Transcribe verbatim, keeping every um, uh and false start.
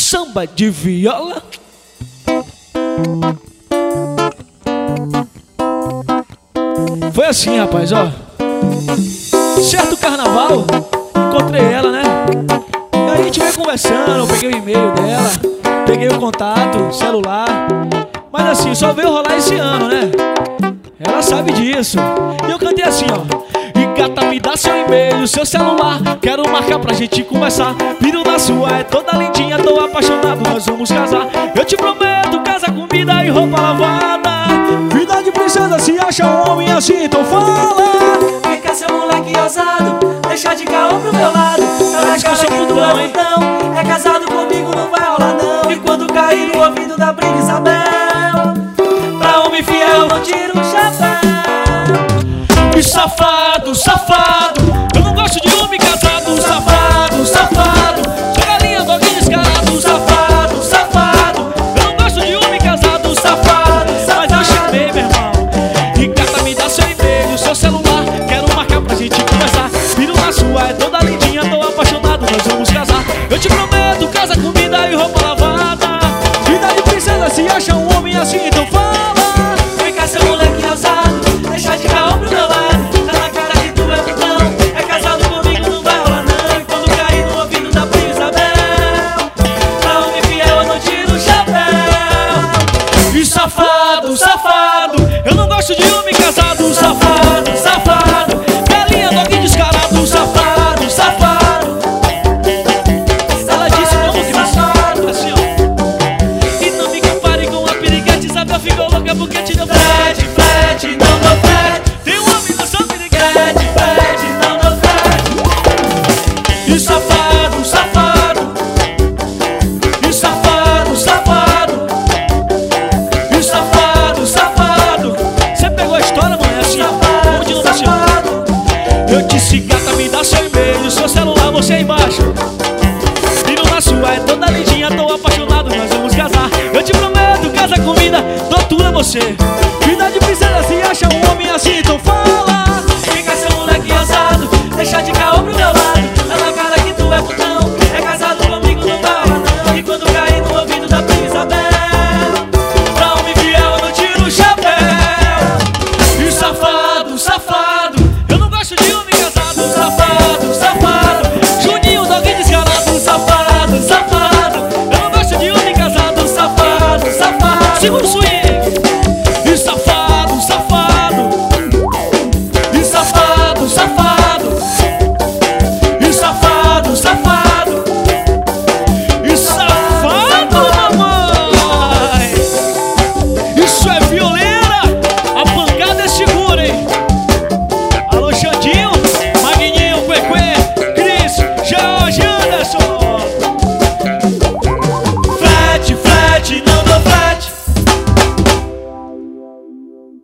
samba de viola. Foi assim, rapaz, ó. Certo carnaval, encontrei ela, né? E aí a gente veio conversando, eu peguei o e-mail dela, peguei o contato, celular. Mas assim, só veio rolar esse ano, né? Ela sabe disso. E eu cantei assim, ó. E gata, me dá seu e-mail, seu celular, quero marcar pra gente conversar. Viro na sua, é toda lindinha, tô apaixonado, nós vamos casar. Eu te prometo, casa, comida e roupa lavada. Vida de princesa, se acha um homem assim, então fala. Vem cá, seu moleque ousado, deixa de caô pro meu lado. Eu acho que eu sou muito bom, hein? É casado comigo, não vai rolar não. E quando cair no ouvido da Brina Isabel, pra homem fiel não tira o chapéu. E safado, safado, eu não gosto de homem casado. Safado, safado, sou galinha do alguém descarado. Safado, safado, eu não gosto de homem casado. Safado, mas eu chamei, meu irmão. E gata, me dá seu e-mail, seu celular, quero marcar pra gente conversar. Viro na sua, é toda lindinha, tô apaixonado, nós vamos casar. Eu te prometo, casa, comida e roupa lavada. Vida de princesa, se acha um homem assim, então fala. Vem cá, seu moleque ousado, deixa de caô pro meu lado. Safado, safado, eu não gosto de homem casado. Safado, safado, galinha do alguém descarado. Safado, safado. Ela disse como que safado, assim, ó. E não me compare com a piriguete, sabe? Eu fico louca porque te deu frete, frete, não dou frete. Tem um homem na sua piriguete, frete, frete, não dou frete. E safado, safado, e safado, safado. Eu disse, gata, me dá seu e-mail, seu celular, você aí embaixo. Viro na sua, é toda lindinha, tô apaixonado, nós vamos casar. Eu te prometo, casa, comida, dou tudo a você. Vida de princesa.